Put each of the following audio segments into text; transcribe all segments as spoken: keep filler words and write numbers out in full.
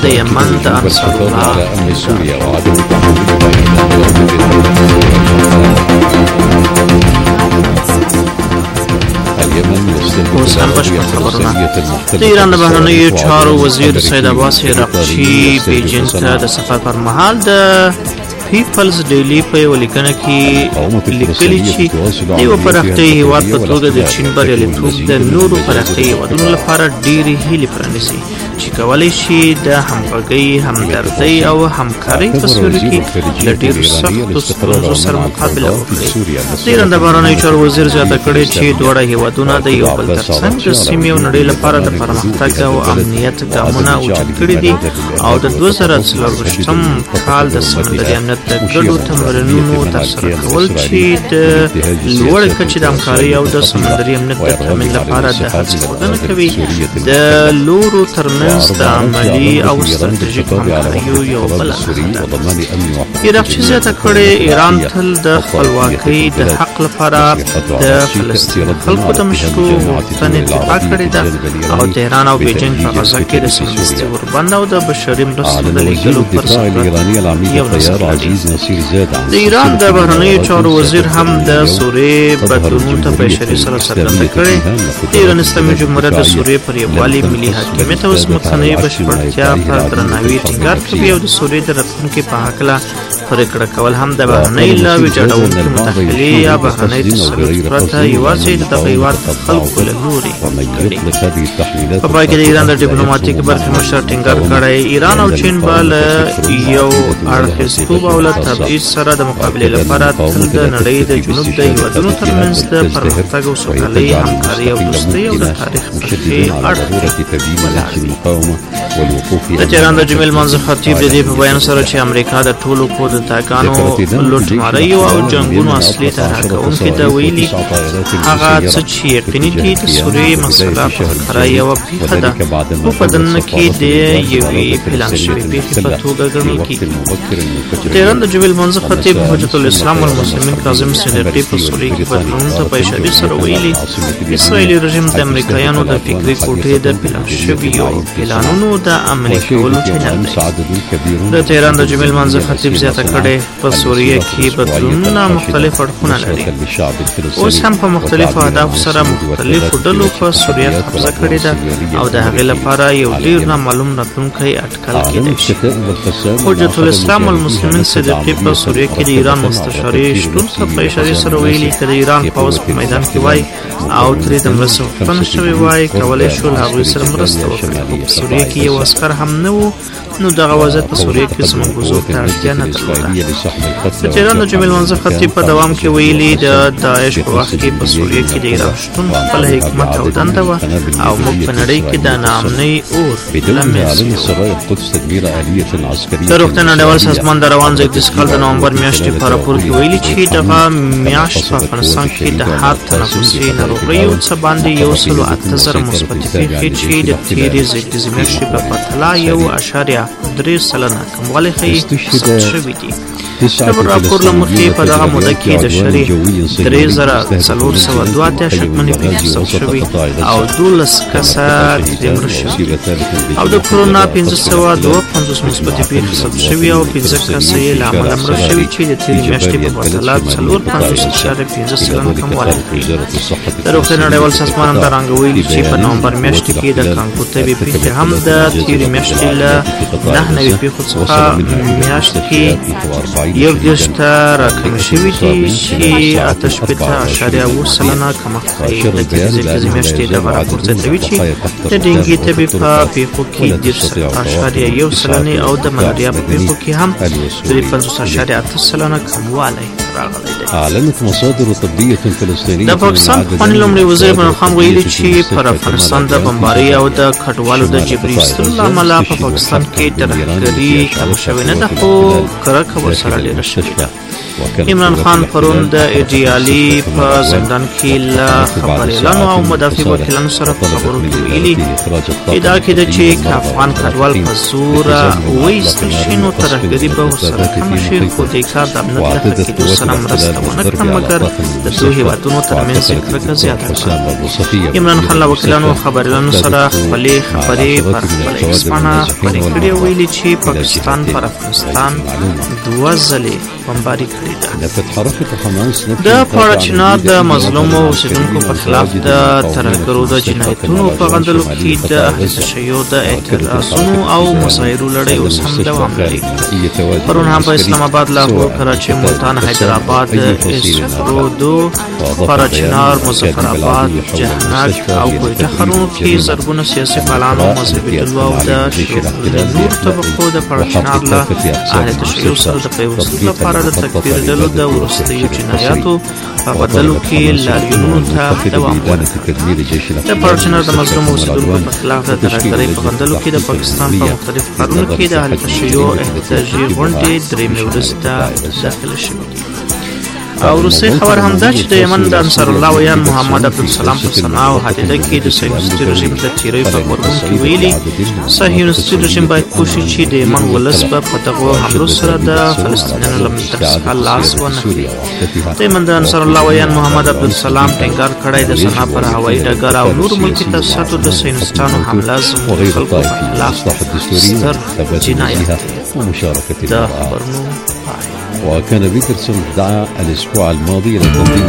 یمن د انصار الله اوس هم بشپړ خبرونه. د ایران د بهرنیو چارو وزیر سید عباس عراقچي بیجینګ ته د سفر پر مهال د پیپلز ډیلی په یوه لیکنه کې لیکلي چې د یوه پراختیایي هیواد په توګه د چین بریالیتوب د نورو پراختیایي هیوادونو لپاره ډېرې هیلې پرانیسي چې کولی شي د همغږۍ، همدردۍ او همکارۍ په سیوري کې له ډېرو سختو ستونزو سره مقابله وکړي. د ایران د بهرنیو چارو وزیر زیاته کړې چې دواړه هیوادونه د یو بل ترڅنګ د سیمې او نړۍ لپاره د پرمختګ او امنیت ګامونه اوچت کړي دي او د دوه زره څلرویشتم کال د سمندري امنیت د ګډو تمرینونو ترسره کول چې د لوړې کچې د همکارۍ او د سمندري امنیت د تامین لپاره د هڅې ښودنه کوي. د لورو ترمنځ د عملي او ستراتیژیک همکاریو یو بله نښه ده. عراقچي زیاته کړې ایران تل د خپلواکۍ د حق لپاره د فلسطین خلکو د مشروع غوښتنې دفاع کړې ده او تهران او بیجینګ په غزه کې د سمدستي وربند او د بشري مرستو د لېږلو پر ضرورت یو نظر لري. د ایران د بهرنیو چارو وزیر هم د سوریې بدلونونو ته په اشارې سره څرګنده کړې. د ایران اسلامي جمهوریت د سوریې پر یووالي، ملي حاکمیت او ځمکنۍ بشپړتیا په درناوي ټینګار کوي او د سوریې د راتلونکي په هکله پرېکړه کول هم د بهرنۍ له ویجاړونکې مداخلې یا بهرنۍ تسلط پرته یوازې د دغه هېواد د خلکو له لورې کړي. په پای کې د ایران د ډیپلوماتیک برخې مشر ټینګار کړی ایران او چین به له یو اړخیزتوب او له تبعیض سره د مقابلې لپاره تل د نړۍ د جنوب د هېوادونو ترمنځ د پرمختګ او سوکالۍ، همکارۍ او دوستۍ او د تاریخ پر ښې اړخ ولاړ وي. د تهران د جمیل منظر خطیب د دې په بیان سره چې امریکا د ټولو کودتاګانو، لوټماریو او جنګونو اصلي طرح کوونکي ته ویلي هغه څه چې یقیني دي د سوریې مسله په خطره یوه پېښه ده خو په دننه کې د یوې پلان شوې پېښې په توګه ګڼل کېږي. تهران د جمیل منظر خطیب حجت الاسلام والمسلمین کاظم صدیقي په سوریې کې بدلونونو ته په اشارې سره ویلي اسرائیلي رژیم د امریکایانو د فکري کوټې د پلان شویو پلانونو د عملي کولو چینل دی. د تهران د جمیل منظر خطیب زیاته کړې په سوریه کې بدلونونه مختلف اړخونه لري. اوس هم په مختلفو اهدافو سره مختلفو ډلو په سوریه قبضه کړې ده او د هغې لپاره یو ډېر نامعلوم راتلونکی اټکل کېدی شي. حجت الاسلام والمسلمین صدیقي په سوریه کې د ایران مستشارې شتون ته په اشارې سره ویلي که د ایران پوځ په میدان کې وای او ترې د مرستې غوښتنه شوې وای کولی شول هغوی سره مرسته وکړي خو په سوریه کې یو عسکر هم نه و نو دغه وضعیت په سوریه کې زموږ حضور ته اړتیا نه درلوده. د تهران د جمیل منظر خطیب په دوام کې ویلي د داعش په وخت کې په سوریه کې د ایران شتون خپل حکمت او دنده وه او موږ په نړۍ کې د ناامنۍ اور له منځه یوړو. د روغتیا نړیوال سازمان د روان زېږدیز کال د نومبر میاشتې په راپور کې ویلي چې دغه میاشت په افغانستان کې د هر تنفسي ناروغیو څه باندې یو سلو اته زره مثبتې پېښې چې د تېرې زېږدیزې میاشتې په پرتله یو اشاریه درې سلنه کموالی ښیي ثبت شوي دي. د راپور له مخې په دغه موده کې د شرې درې زره څلور سوه دوه اتیا شکمنې پېښې ثبت شوي او دولس کسه ترې مړه شوي او د کرونا پنځه سوه دوه پنځوس مثبتې پېښې ثبت شوي او پنځه کسه یې له امله مړه شوي چې د تېرې میاشتې په پرتله څلور پنځوس اعشاریه پنځه سلنه کموالی ښیي. د روغتیا نړیوال سازمان همدارنګه ویلي چې په نومبر میاشتې کې د کانګو تبې پېښې هم د تېرې میاشتې له نهه نوي پېښو څخه میاشت کې یو دېرش ته راکمې شوي دي چې اته شپېته اعشاریه اووه سلنه کمښت ښیي. د تېرې زېږدیزې میاشتې دغه راپور زیاتوي چې د ډینګي تبې په پېښو کې دېرش اعشاریه یو سلنې او د ملاریا په پېښو کې هم درې پنځوس اعشاریه اته سلنه کموالی راغلی دی. د پاکستان پخواني لومړي وزیر عمران خان ویلي چې پر افغانستان د بمبارۍ او د کډوالو د جبري ایستلو له امله په پاکستان کې ترهګري کمه شوې نه ده خو کرکه ورسره ډېره شوې ده. عمران خان پرون د ایډیالي په زندان کې له خبریالانو او مدافع وکیلانو سره په خبرو کې ویلي ادعا کېده چې که افغان کډوال په زوره وایستل شي نو ترهګري به ورسره کمه شي، خو دې کار د امنیت د ښه کېدو سره مرسته ونه کړه مګر د دوو هېوادونو ترمنځ یې کرکه زیاته کړه. عمران خان له وکیلانو او خبریالانو سره خپلې خبرې پر خپله ایکس پاڼه خپرې کړې او ویلي چې پاکستان پر افغانستان دوه ځلې بمباري کړې ده. د پاړچنار د مظلومو اوسېدونکو په خلاف د ترهګرو د جنایتونو په غندلو کې د اخیستل شویو د اعتراضونو او مظاهرو لړۍ اوس هم دوام لري. پرون هم په اسلام آباد، لاهور، کراچۍ، ملتان، حیدرآباد، اسفرودو، پاړچنار، مظفرآباد، جهنګ او کوټه ښارونو کې زرګونه سیاسي فعالانو، مذهبي ډلو او د نورو طبقو د پاړچنار له اهلیت شویو سره د پیوستون لپاره د تکفیر ډلو د وروستیو جنایاتو په بدلو کې لاریونونو ته دوام ورکړ. د پاړچنار د مظلومو اوسېدونکو په خلاف د ترهګرۍ په غندلو کې د پاکستان په مختلفو ښارونو کې د اهلیت شویو احتجاجي غونډې درېیمې ورځې ته داخله شوې. او وروستۍ خبر هم دا چې د یمن د انصار الله ویان محمد عبدالسلام په سنا او حدیده کې د صهیونیستي رژیم د تیریو په غبرګون کې ویلي صهیونیستي رژیم باید کوشي چې د یمن ولس به په دغو حملو سره د فلسطینیانو له منطق څخه لاس ونه کړي. د یمن د انصار الله ویان محمد عبدالسلام ټینګار کړی د سنا پر هوایي ډګر او نورو ملکي تاسیساتو د صهیونیستانو حمله زموږ خلکو په خلاف ستر جنایت دی. د خبرونو وكان بيترسون دعا الأسبوع الماضي إلى تنظيم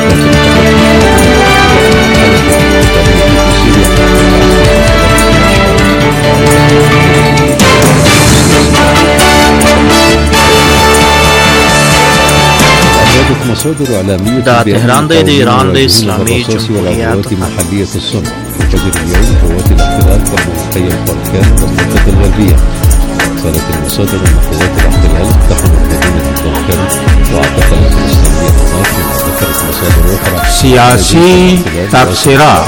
مصادر إعلامية دا تهران د ایران د اسلامي جمهوریت محلية الصنع. وفجر اليوم قوات الاحتلال كالمنطقية البركان والمنطقة الغربية. قالت المصادر أن قوات الاحتلال اقتحمت مدينة بركان واعتقلت الإسلامية هناك، كما ذكرت مصادر أخرى. سياسي تبصرات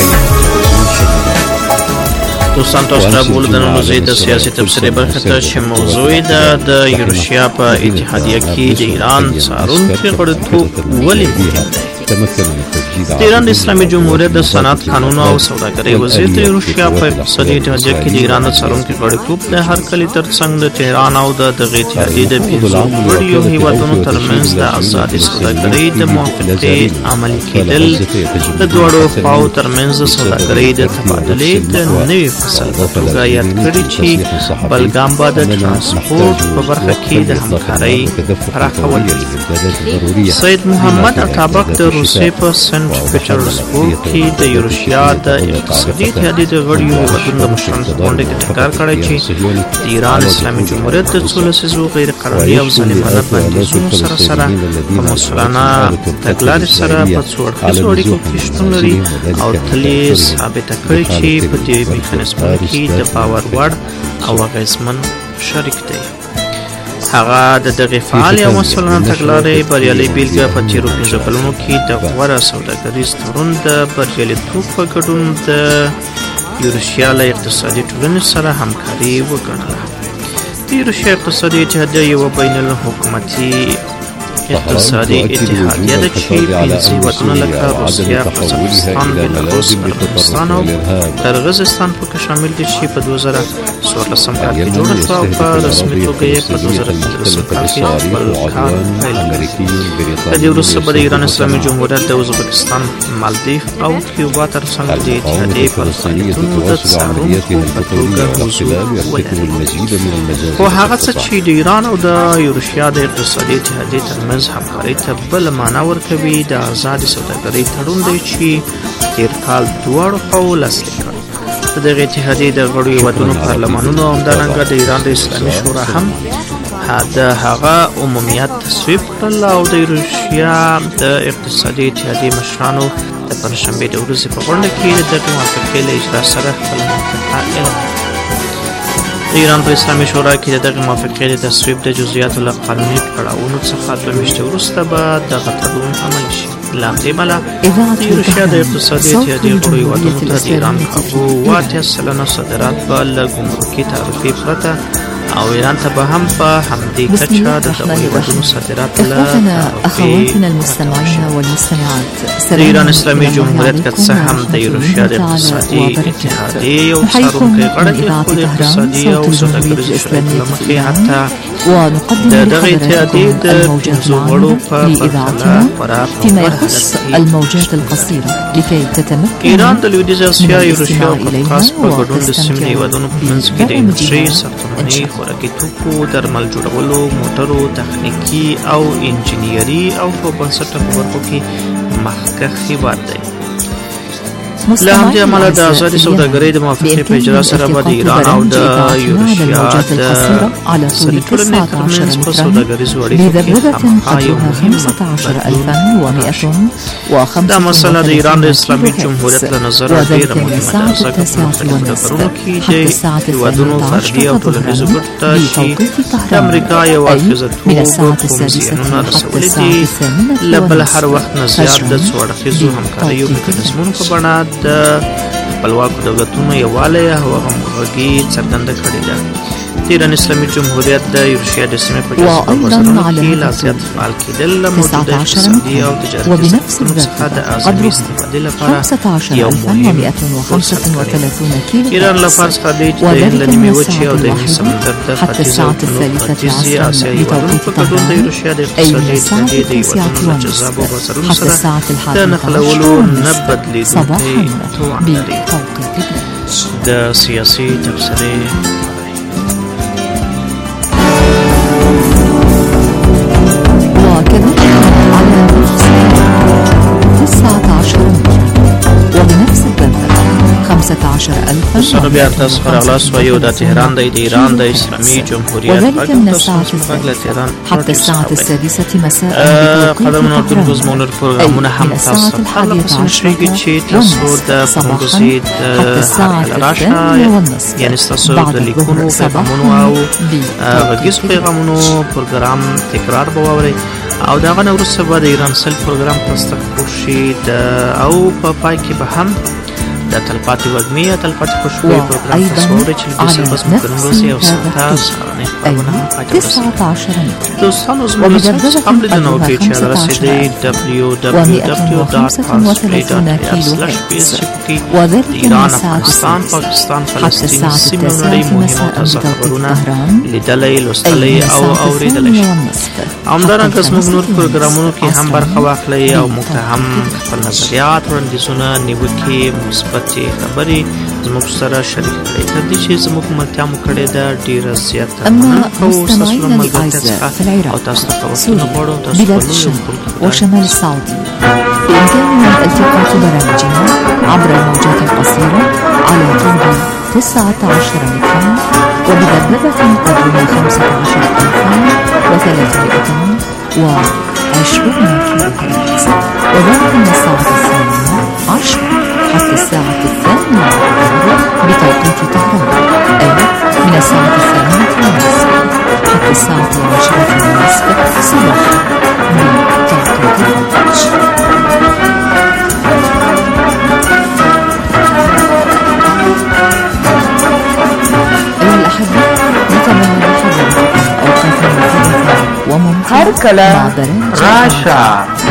دوستان تاسو ته بول د نن ورځې د سیاسي تبصرې برخه ته چې موضوع ده د یوروشیا په اتحادیه کې د ایران څارونکي غړیتوب ولې مهم دی. د ایران د اسلامي جمهوریت د صنعت، قانون او سوداګرۍ وزیر د یوروشیا په اقتصادي اتحادیه کې د ایران د څارونکي غړیتوب د هرکلي ترڅنګ د تهران او د دغې اتحادیې د پنځو غړیو هیوادونو ترمنځ د ازادې سوداګرۍ د موافقې عملي کېدل، د دواړو خواو ترمنځ د سوداګرۍ د تبادلې د نوي فصل په توګه یاد کړي چې بلګام به د ترانسپورټ په برخه کې د همکارۍ پراخول وي. سید محمد اتابک د روسیې په سنټ پیټرزبورګ کې د یوروشیا د اقتصادي اتحادیې د غړیو هیوادونو د مشرانو په غونډه کې ټینګار کړی چې د ایران اسلامي جمهوریت د څو لسیزو غیر قانوني او ظالمانه بندیزونو سره سره په مسؤلانه تګلارې سره په څو اړخیزو اړیکو کې شتون لري او تل یې ثابته کړې چې په دې میکانیزمونو کې د باور وړ او اغېزمن شریک دی. هغه د دغې فعالې او مسؤلانه تګلارې بریالۍ بېلګه په تېرو پنځو کلونو کې د غوره سوداګریز تړون د بریالیتوب په ګډون د یوروشیا له اقتصادي ټولنې سره همکاري وګڼله. د یوروشیا اقتصادي اتحادیه یوه بین الحکومتي اقتصادي اتحادیه ده چې پنځه هېوادونه لکه روسیه، قزاقستان، بېلاروس، ارمنستان او قرغیزستان پکې شامل دي چې په دوه زره څوارلسم کال کې جوړه شوه او په رسمي توګه یې په دوه زره پنځلسم کال کې خپل کار پیل کړ. له دې وروسته به د ایران اسلامي جمهوریت د ازبکستان، مالدیف او کیوبا تر څنګ د اتحادیې پر فعالیتونو د څارونکو په توګه حضور ولري. خو هغه څه چې د ایران او د یوروشیا د اقتصادي اتحادیې ترمنځ همکارۍ ته بله معنا ورکوي د ازادې سوداګرۍ تړون دی چې تېر کال دواړو خواوو لاسلیک کړ. د دغې اتحادیې د غړو هېوادونو پارلمانونو او همدارنګه د ایران د اسلامي شورا هم د هغه عمومیت تصویب کړل او د یوروشیا د اقتصادي اتحادیې مشرانو د پنجشنبې د ورځې په غونډه کې د دغې موافقې له اجرا سره خپله موافقه اعلان کړه. د ایران په اسلامي شورا کې د دغې موافقې د تصویب د جزئیاتو له قانوني پړاوونو څخه دوه میاشتې وروسته به دغه تړون عملي شي. له همدې امله د یوروشیا د اقتصادي اتحادیې غړو هېوادونو ته د ایران کابو اووه اتیا سلنه صادرات به له ګمرکي تعرفې پرته او ایران ته به هم په همدې کچه د دغو هېوادونو صادرات له إخوتنا أخواتنا المستمعين والمستمعات د ایران اسلامي جمهوریت که څه هم د ایروشیا د اقتصادي اتحادیې یو څارونکی غړی دی خو د اقتصادي او سوداګریزو شرایطو له مخې حتی د دغه اتحادیې د پنځو غړو په پرتله خورا فيما يخص الموجات القصيرة لكي تتمكن ایران د لویدیځ اسیا ایروشیا او قفقاز په ګډون د سیمې د هېوادونو په منځ کې د انډسټري ساختماني خوراکي توکو درمل جوړولو موټرو تخنیکي او انجینري او په بنسټه په برخو کې مخکښ هېواد دی. له همدې امله د ازادې سوداګرۍ د موافقې په اجرا سره به د ایران او د یوروشیا د سړي ټولنې ترمنځ په سوداګریزو اړیکو کې خامخا یو مهم بدلون دا مسله د ایران د اسلامي جمهوریت له نظره ډېره مهمه ده ځکه په مختلفو ډګرونو کې د هېوادونو فردي او ټولنیزو ګټو ته چې د امریکا یو حافظتوب کوم زیانونه رسولي دي له بله هر وخت نه زیات د څو اړخیزو همکاریو میکانیزمونو په بڼه د خپلواکو دولتونو یووالی او همغږي څرګنده کړې ده. د ایران اسلامي جمهوریت د یوروشیا د سیمې په جذبه بازارونو کې لا زیات فعال کېدل له موجوده اقتصادي او تجارتي سکتورونو څخه د اعظمي استفادې لپاره یو مهم فرصت ګڼي. ایران له فرض څخه دی چې د هند له نیمې وچې او د هند سمندر د ختیځ او جنوب ختیځې اسیا هېوادونو په ګډون د یوروشیا د اقتصادي اتحادیې د هېوادونو له جذابو بازارونو سره د نښلولو نه بدلېدونکی توان لري. د سیاسي تبصرې سره بیا تاسو خراغلاس وایو د تهران د ایران د اسلامي جمهوریت حتى الساعة السادسة مساء قدمنا اردو زمونر پروګرامونه هم تاسو ته مشريږي چې تاسو د پروګرامي د راشه یعنی تاسو د لیکونو پیغامونو او غږیز پیغامونو پروګرام تکرار به واورئ او دا غنه وروسته به د ایران سل پروګرام تاسو ته خوشي او په پای کې به هم د تلپاتې وږمې یا تلپاتې خوشبويي پروګرام تاسو اورئ چې د سلبس ممکن ورځې او ساعته سهارنۍ خپرونه هم پای ته ورسوي. دوستانو زموږ له څخه قبل د نو پیج ادرس دی دبلیو دبلیو دبلیو ډاټ پاسپری ډاټ ای سلاش پی اس چې د ایران افغانستان پاکستان فلسطین سیمې نړۍ مهمه تازه خبرونه لیدلی لوستلی او اوریدلی شي. همدارنګه زموږ نور پروګرامونو کې هم برخه واخلئ او موږ ته هم خپل نظریات وړاندیزونه نیوکې مثبت خبرې زموږ سره شریک کړئ. تر دې چې زموږ ملتیا مو کړې ده ډېره زیاته مننه کوو ستاسو له ملګرتیا څخه او تاسو ته وختونه غواړو تاسو په لویو وشمال السعودية بإمكاننا الالتقاط برامجنا عبر الموجات القصيرة على طول تسعة عشر مترا وبذبذبة قدرها خمسة عشر ألفا وثلاثمائة وعشرون كيلو هرتز وذلك من الساعة الثانية عشر حتى الساعة الثانية بتوقيت طهران أي من الساعة الثانية والنصف حتى الساعة العاشرة والنصف صباحا بتوقيت الفجر. أيها الأحبة نتمنى لحضراتكم أوقافا مفيدة وممتعة مع برامج راشا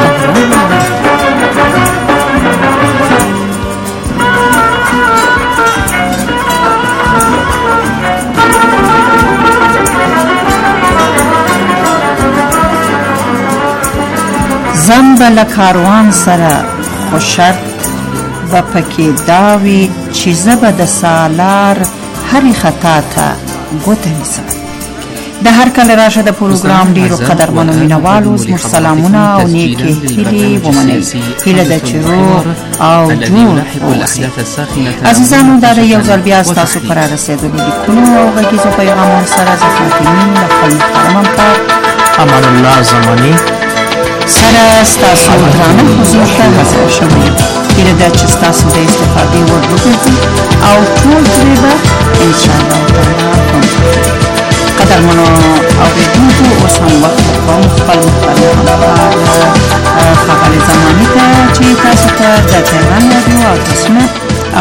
زنبل کاروان سره خو شرط به پکې داوي چې زه به د سالار هرې خطا ته ګوته نیسم. د هر کله راشه د پروګرام ډیرو قدرمنو مینوالو زموږ سلامونه او نیکې هیلې ومنئ. هیله ده چې روغ او جوړ اوسئ. عزیزانو دا د یو ځل بیا ستاسو په رارسېدلو لیکونو او غږیزو پیغامونو سره زه فاطمې له خپل محترم همکار امان الله زماني سره ستاسو درانه حضور ته حاضر شوم. هیله ده چې ستاسو د استفادې وړ وګرځي او ټول ترې به انشاءالله تعالی خوند واخلئ. قدرمنو اورېدونکو اوس هم وخت کوم خپل محترم همکار ښاغلي زماني ته چې تاسو ته د تهران راډیو او تسمه او واټساپ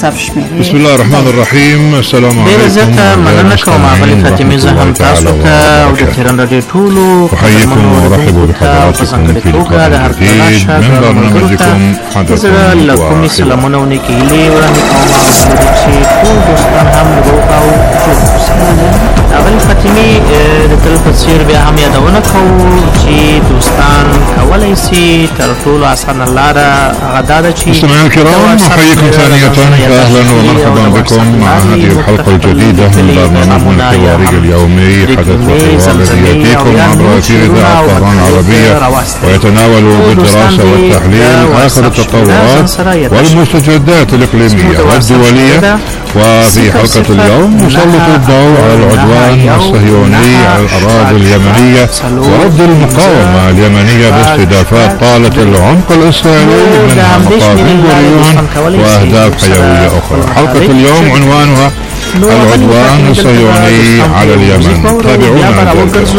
حسب شمیرې. بسم الله الرحمن الرحیم. السلام علیکم. ډېر زیاته مننه کوم اغلې فاطمې زه هم تاسو ته او د تهران رادیو ټولو احييكم وارحب بحضراتكم في لقاء جديد من برنامجكم حدث له کومې سلامونه او نیکې هیلې وړاندې کوم چې ټول دوستان هم روغ او جوړ اوسي. اغلې فاطمې د تل په څېر بیا هم یادونه کوو چې دوستان کولی سي تر ټولو اسانه لاره هغه دا ده چې مستمعينا الكرام أحييكم ثانية فأهلا ومرحبا بكم مع هذه الحلقة الجديدة من برنامجنا الحواري اليومي حدث وحوار الذي يأتيكم عبر أثير إذاعة طهران العربية ويتناول بالدراسة والتحليل آخر التطورات والمستجدات الإقليمية والدولية. وفي حلقة اليوم نسلط الضوء على العدوان الصهيوني على الأراضي اليمنية ورفض المقاومة اليمنية باستهدافات طالة العمق الإسرائيلي منها مطار بن غوريون وأهداف حيوية أخرى. حلقة اليوم عنوانها العدوان الصهيوني على اليمن. تابعونا.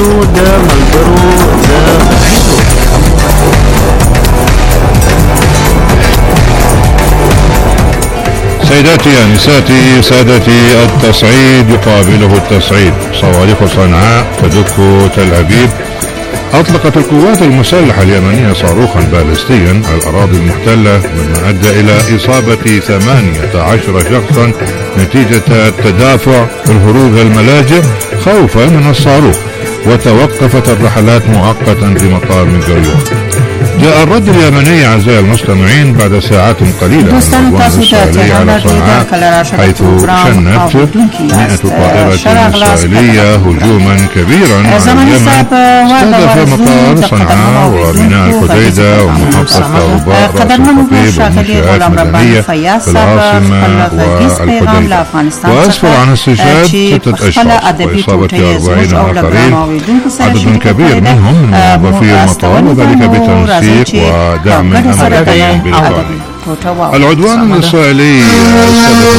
سيداتي أنساتي سادتي، التصعيد يقابله التصعيد. صواريخ صنعاء تدك تل أبيب. أطلقت القوات المسلحة اليمنية صاروخا باليستيا على الأراضي المحتلة مما أدى إلى إصابة ثمانية عشر شخصا نتيجة التدافع الهروب الملاجئ خوفا من الصاروخ، وتوقفت الرحلات مؤقتا في مطار بن غوريون. جاء الرد اليمني أعزائي المستمعين بعد ساعات قليلة من العدوان الإسرائيلي على صنعاء، حيث شنت مئة طائرة إسرائيلية هجوما كبيرا على اليمن استهدف مطار صنعاء وميناء الحديدة ومحطة كهرباء رأس الخطيب والمنشآت المدنية في العاصمة والحديدة. وأسفر عن استشهاد ستة أشخاص وإصابة أربعين آخرين، عدد كبير منهم من موظفي المطار، وذلك بتنسيق ودعم أمريكي بالغالي. العدوان الإسرائيلي استهدف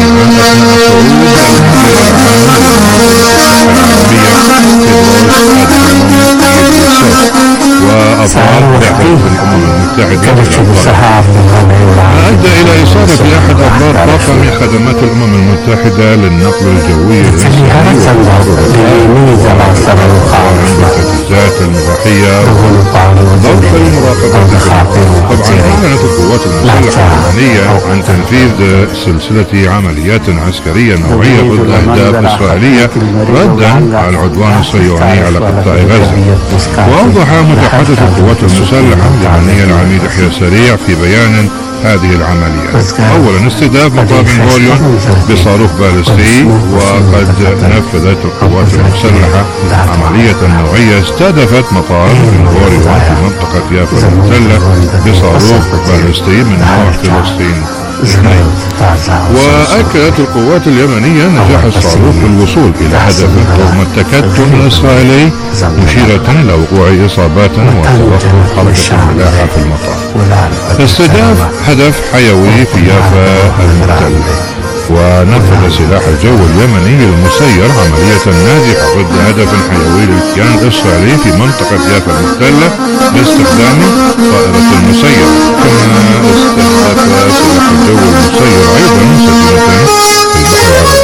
وأضرار بعثة الأمم المتحدة ما أدى إلى إصابة أحد أبرار طاقم خدمات الأمم المتحدة للنقل الجوي الإسرائيلي والتجهيزات المباحية وضبط المراقبة. طبعا أعلنت القوات المسلحة اليمنية عن تنفيذ سلسلة عمليات عسكرية نوعية ضد أهداف إسرائيلية ردا على العدوان الصهيوني على قطاع غزة. وأوضح متحدث القوات المسلحة اليمنية العميد يحيى سريع في بيان هذه العمليات: أولا استهداف مطار بن غوريون بصاروخ باليستي، وقد نفذت القوات المسلحة عملية نوعية استهدفت مطار بن غوريون في منطقة يافا المحتلة بصاروخ باليستي من نوع فلسطين اثنين. وأكدت القوات اليمنية نجاح الصاروخ في الوصول إلى هدفه رغم التكتل الإسرائيلي، مشيرة إلى وقوع إصابات وتوقف حركة الملاحة في المطار. استهداف هدف حيوي في يافا المحتلة. ونفذ سلاح الجو اليمني المسير عملية ناجحة ضد هدف حيوي للكيان الإسرائيلي في منطقة يافا المحتلة باستخدام طائرة المسير. كما استهدف سلاح الجو المسير أيضا سفينة في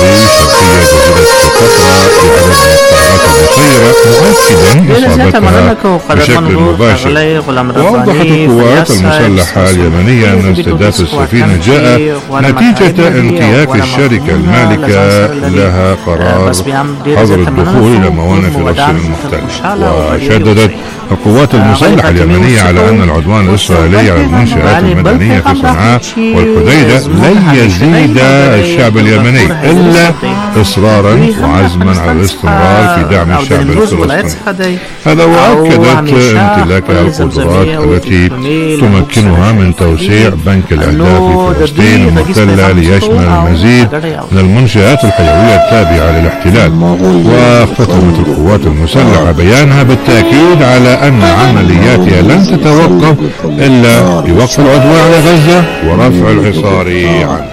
البحر العربي شرقية جزيرة قطرة بإعادة إصابتها بشكل مباشر. وأوضحت القوات المسلحة اليمنية أن استهداف السفينة جاء نتيجة انتهاك الشركة المالكة لها قرار حظر الدخول إلى موانئ فلسطين المحتلة. وشددت القوات المسلحة اليمنية على أن العدوان الإسرائيلي على المنشآت المدنية في صنعاء والحديدة لن يزيد الشعب اليمني إلا إصرارا وعزما على الاستمرار في دعم الشعب الفلسطيني. هذا وأكدت امتلاكها القدرات التي تمكنها من توسيع بنك الأهداف في فلسطين المحتلة ليشمل المزيد من المنشآت الحيوية التابعة للاحتلال. واختتمت القوات المسلحة بيانها بالتأكيد على أن عملياتها لن تتوقف إلا بوقف العدوان على غزة ورفع الحصار عنها.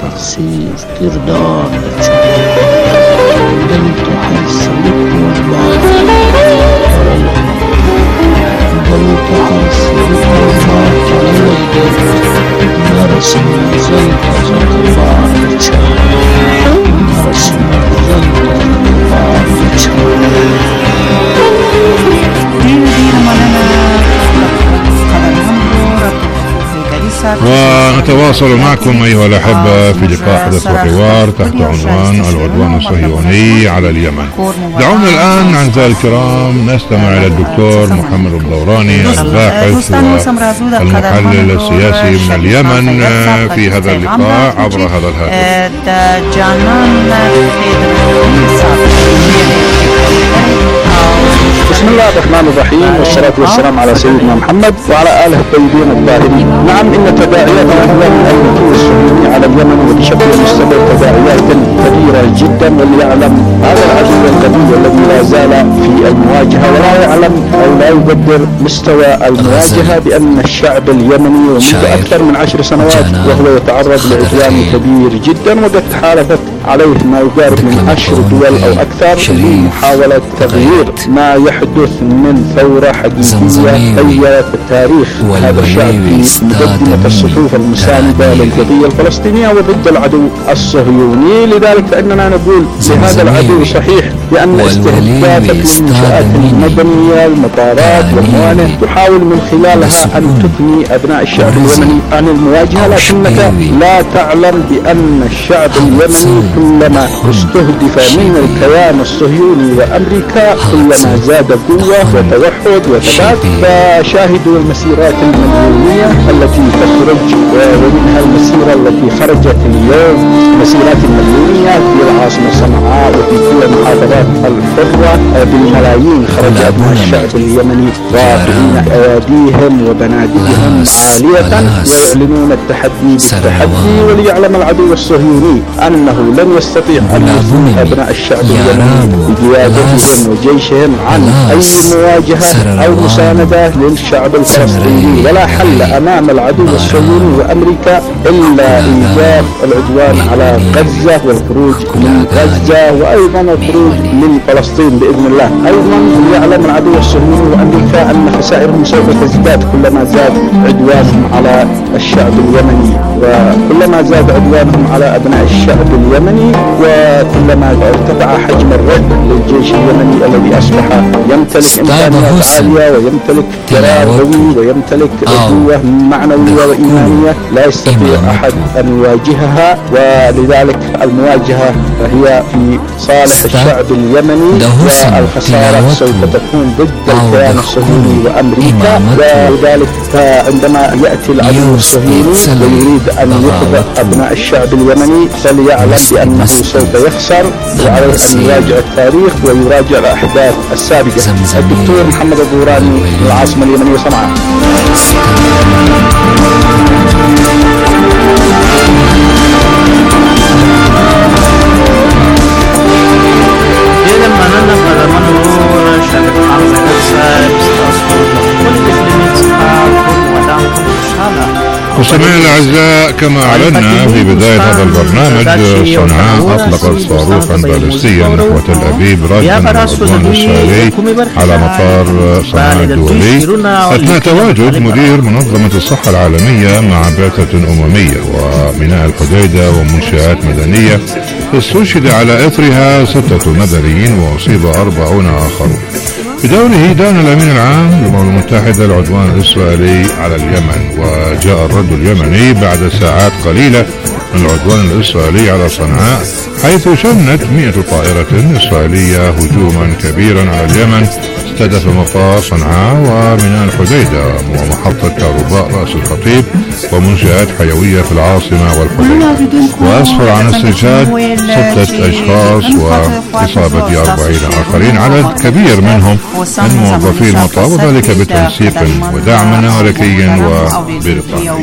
Narasın güzel kazak var ونتواصل معكم أيها الأحبة في لقاء حدث وحوار تحت عنوان العدوان الصهيوني على اليمن. دعونا الآن أعزائي الكرام نستمع إلى الدكتور محمد الدوراني الباحث والمحلل السياسي من اليمن في هذا اللقاء عبر هذا الهاتف. بسم الله الرحمن الرحيم، والصلاة والسلام على سيدنا محمد وعلى آله الطيبين الطاهرين. نعم، إن تداعيات العدوان الأمريكي الصهيوني على اليمن وبشكل مستمر تداعيات كبيرة جدا، وليعلم هذا العدو القوي الذي لا زال في المواجهة ولا يعلم أو لا يقدر مستوى المواجهة بأن الشعب اليمني ومنذ أكثر من عشر سنوات وهو يتعرض لعدوان كبير جدا، وقد تحالفت عليه ما يقارب من عشر دول أو أكثر لمحاولة تغيير ما يحدث من ثورة حقيقية غيرت تاريخ هذا الشعب في مقدمة الصفوف المساندة للقضية الفلسطينية وضد العدو الصهيوني. لذلك فإننا نقول لهذا العدو صحيح بأن استهدافك للمنشآت المدنية المطارات والموانئ تحاول من خلالها أن تثني أبناء الشعب اليمني عن المواجهة، لكنك لا تعلم بأن الشعب اليمني كلما استهدف من الكيان الصهيوني وأمريكا كلما زاد قوة وتوحد وثبات. فشاهدوا المسيرات المليونية التي تخرج، ومنها المسيرة التي خرجت اليوم مسيرات المليونية في العاصمة صنعاء وفي كل المحافظات الحرة بالملايين. خرج أبناء الشعب اليمني رافعين أياديهم وبنادقهم عالية ويعلنون التحدي بالتحدي، وليعلم العدو الصهيوني أنه لن يستطيع أن يثني أبناء الشعب اليمني بقيادتهم وجيشهم عن أي مواجهة أو مساندة للشعب الفلسطيني، ولا حل أمام العدو الصهيوني وأمريكا إلا إيقاف العدوان على غزة والخروج من غزة، وأيضا الخروج من فلسطين بإذن الله. أيضا يعلم العدو الصهيوني وأمريكا أن خسائرهم سوف تزداد كلما زاد عدوانهم على الشعب اليمني، وكلما زاد عدوانهم على أبناء الشعب اليمني وكلما ارتفع حجم الرعب للجيش اليمني الذي أصبح يمتلك إمكانيات عالية ويمتلك قرار قوي ويمتلك قوة معنوية وإيمانية لا يستطيع أحد أن يواجهها. ولذلك المواجهة هي في صالح الشعب اليمني، والخسارة سوف تكون ضد الكيان الصهيوني وأمريكا. ولذلك عندما يأتي العدو الصهيوني ويريد أن يخضع أبناء الشعب اليمني فليعلم بأنه سوف يخسر، وعليه أن يراجع التاريخ ويراجع الأحداث السابقة. الدكتور محمد الدوراني من العاصمة اليمنية صنعاء. مستمعينا الأعزاء، كما أعلنا في بداية هذا البرنامج، صنعاء أطلقت صاروخا باليستيا نحو تل أبيب رادا العدوان الإسرائيلي على مطار صنعاء الدولي أثناء تواجد مدير منظمة الصحة العالمية مع بعثة أممية وميناء الحديدة ومنشآت مدنية. استشهد على إثرها ستة مدنيين وأصيب أربعون آخرون. بدوره دان الأمين العام للأمم المتحدة العدوان الإسرائيلي على اليمن، وجاء الرد اليمني بعد ساعات قليلة من العدوان الإسرائيلي على صنعاء، حيث شنت مئة طائرة إسرائيلية هجوما كبيرا على اليمن استهدف مطار صنعاء وميناء الحديدة ومحطة كهرباء رأس الخطيب ومنشآت حيوية في العاصمة والحديدة، وأسفر عن استشهاد ستة أشخاص وإصابة أربعين آخرين، عدد كبير منهم من موظفي المطار، وذلك بتنسيق ودعم ملكي وبريطاني.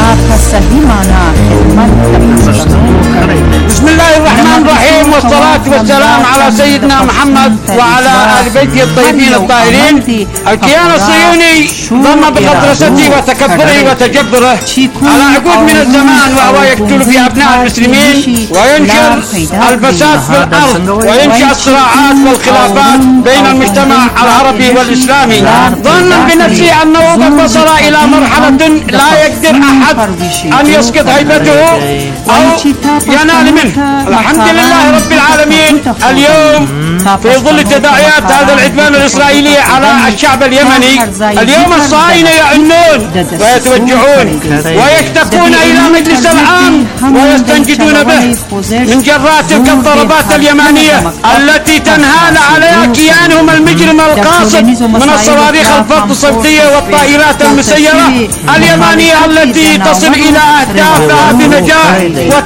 بسم الله الرحمن الرحيم، والصلاة والسلام على سيدنا محمد وعلى آل بيته الطيبين الطاهرين. الكيان الصهيوني ظن بغطرسته وتكبره وتجبره على عقود من الزمان وهو يقتل في أبناء المسلمين وينشر الفساد في الأرض وينشأ الصراعات والخلافات بين المجتمع العربي والإسلامي، ظن بنفسه أنه قد وصل إلى مرحلة لا يقدر أحد أن يسقط هيبته أو ينال منه. الحمد لله رب العالمين، اليوم في ظل تداعيات هذا العدوان الإسرائيلي على الشعب اليمني، اليوم الصهاينة يعنون ويتوجعون ويشتكون إلى مجلس العام ويستنجدون به من جراء تلك الضربات اليمانية التي تنهال عليها كيانهم المجرم القاصد من الصواريخ الفرد الصوتية والطائرات المسيرة اليمانية التي تصل إلى أهدافها بنجاح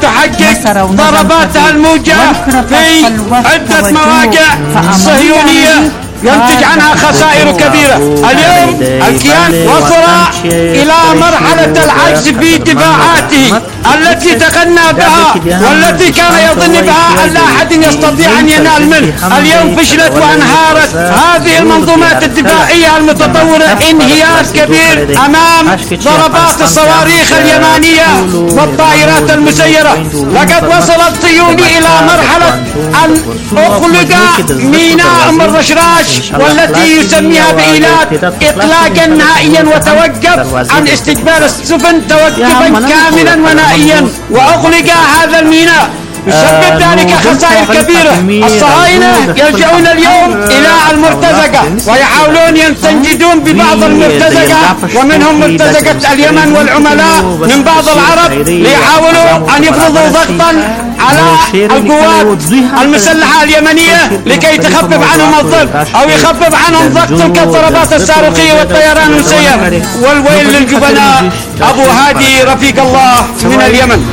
وتحقق ضرباتها الموجعة في عدة مواقع صهيونية ينتج عنها خسائر كبيرة. اليوم الكيان وصل إلى مرحلة العجز في دفاعاته التي تغنى بها والتي كان يظن بها أن لا أحد يستطيع أن ينال منه. اليوم فشلت وانهارت هذه المنظومات الدفاعية المتطورة انهيار كبير أمام ضربات الصواريخ اليمانية والطائرات المسيرة. لقد وصل الصهيوني إلى مرحلة أن أخلق ميناء أم الرشراش والتي يسميها بإيلات إطلاقا نهائيا وتوقف عن استقبال السفن توقفا كاملا ونهائيا وأغلق هذا الميناء. يسبب ذلك خسائر كبيرة. الصهاينة يلجؤون اليوم إلى المرتزقة ويحاولون يستنجدون ببعض المرتزقة ومنهم مرتزقة اليمن والعملاء من بعض العرب ليحاولوا أن يفرضوا ضغطا على القوات المسلحة اليمنية لكي تخفف عنهم الضرب أو يخفف عنهم ضغط تلك الضربات الصاروخية والطيران المسير. والويل للجبناء. أبو هادي رفيق الله من اليمن.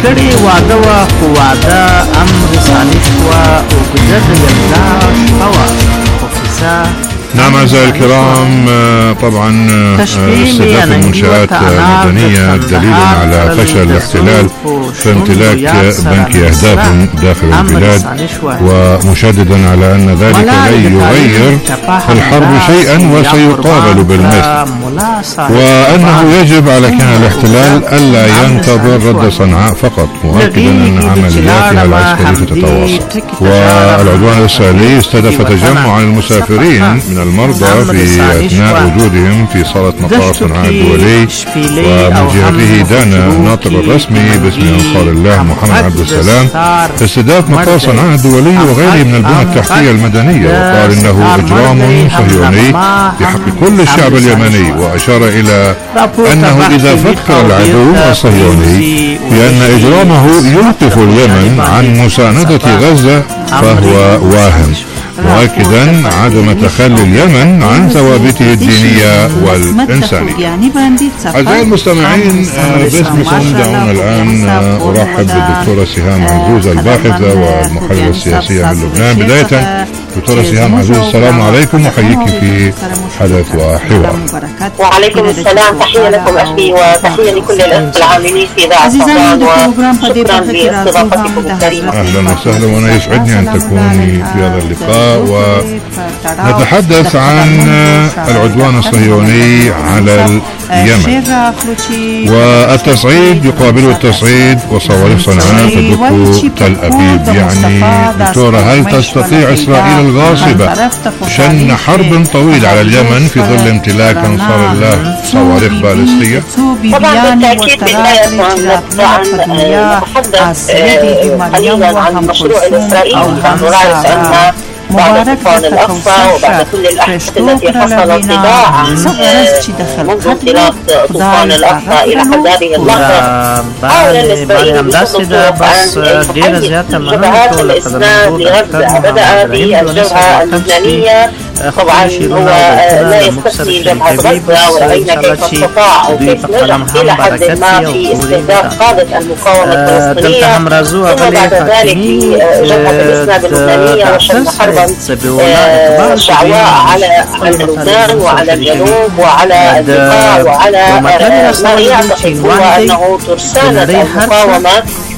نعم أعزائي الكرام، طبعا استهداف المنشآت المدنية دليل على فشل الاحتلال في امتلاك بنك أهداف داخل البلاد، ومشددا على أن ذلك لن يغير في الحرب شيئا وسيقابل بالمثل، وأنه يجب على كيان الاحتلال ألا ينتظر رد صنعاء فقط، مؤكدا أن عملياتها العسكرية تتواصل. والعدوان الإسرائيلي استهدف تجمعا المسافرين من المرضى في أثناء وجودهم في صالة مطار صنعاء الدولي، ومن جهته دان الناطق الرسمي باسم أنصار الله محمد عبد السلام استهداف مطار صنعاء الدولي وغيره من البنى التحتية المدنية، وقال إنه إجرام صهيوني في حق كل الشعب اليمني، وأشار إلى أنه إذا فكر العدو الصهيوني بأن إجرامه يوقف اليمن عن مساندة غزة فهو واهم، مؤكدا عدم تخلي اليمن عن ثوابته الدينية والإنسانية. أعزائي المستمعين، باسمكم دعونا الآن أرحب بالدكتورة سهام عزوز الباحثة والمحللة السياسية من لبنان. بداية دكتورة سهام عزوز، السلام عليكم وحييك في حدث وحوار. وعليكم السلام، تحية لكم أخي وتحية لكل العاملين في إذاعة صدان، وشكرا لاستضافتكم الكريمة. أهلا وسهلا، وأنا يسعدني أن تكوني في هذا اللقاء، ونتحدث عن العدوان الصهيوني على اليمن والتصعيد يقابل التصعيد وصواريخ صنعاء تدق تل أبيب. يعني دكتورة، هل تستطيع إسرائيل الغاصبة شن حرب طويل على اليمن في ظل امتلاك أنصار الله صواريخ باليستية؟ طبعا بالتأكيد بداية نتحدث قليلا عن المشروع الإسرائيلي، نحن نعرف أن بعد طوفان الأقصى وبعد كل الأحداث التي حصلت تباعا منذ انطلاق طوفان الأقصى إلى حد هذه اللحظة، حاول الإسرائيلي بشكل أن يهيئ جبهات الإسناد لغزة. بدأ بالجبهة اللبنانية، طبعا هو لا يستثني جبهة غزة، ورأينا كيف استطاع أو كيف نجح إلى حد ما في استهداف قادة المقاومة الفلسطينية، ثم بعد ذلك في جبهة الإسناد اللبنانية وشن حربا شعواء على لبنان وعلى الجنوب وعلى البقاع وعلى ما يعتقد هو أنه ترسانة المقاومة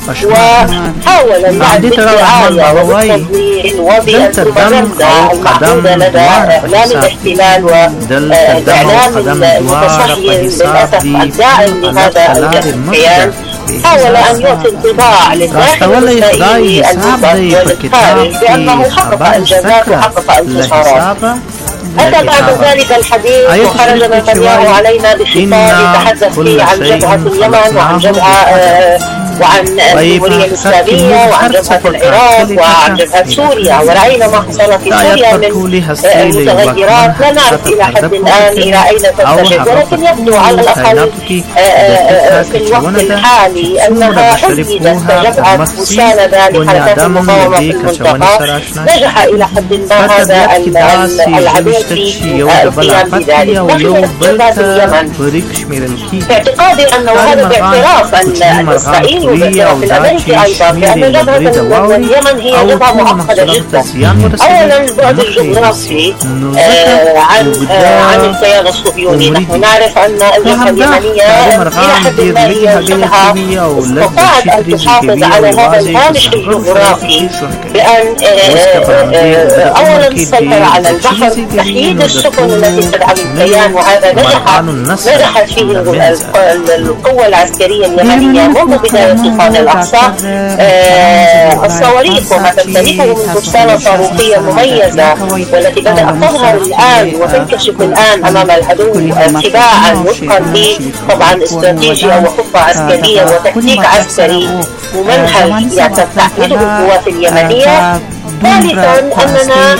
وحاول المعد بالدعاية وبالتضليل وبالبروباغندا المعهودة لدى إعلام الاحتلال والإعلام المتصهين للأسف الداعم لهذا الكيان. حاول أن يعطي انطباع للداخل الإسرائيلي المنضج وللخارج بأنه حقق إنجازات وحقق انتصارات. أتى بعد ذلك الحديث وخرج نتنياهو علينا بخطاب يتحدث فيه عن جبهة اليمن وعن جبهة وعن الجمهورية الإسلامية وعن جبهة العراق وعن جبهة سوريا، ورأينا ما حصل في سوريا من متغيرات لا نعرف إلى حد الآن إلى أين تتجه، ولكن يبدو على الأقل في الوقت الحالي أنها حددت جبهة مساندة لحركات المقاومة في المنطقة. نجح إلى حد ما هذا العدو في القيام بذلك. نحن جبهة اليمن في اعتقادي أنه هذا باعتراف أن إسرائيل والإعتراف الأمريكي أيضا بأن جبهة اليمن هي جبهة معقدة جدا. أولا البعد الجغرافي عن عن الكيان الصهيوني. نحن نعرف أن الجبهة اليمنية إلى حد ما هي جبهة استطاعت أن تحافظ على هذا الهامش الجغرافي بأن أولا السيطرة على البحر، تحييد السفن التي تدعم الكيان، وهذا نجح نجحت فيه القوة العسكرية اليمنية منذ بداية طوفان الأقصى. الصواريخ وما تمتلكه من ترسانة صاروخية مميزة والتي بدأت تظهر الآن وتنكشف الآن أمام العدو تباعا وفقا لطبعا استراتيجية وخطة عسكرية وتكتيك عسكري ممنهج تعمله القوات اليمنية. ثالثا أننا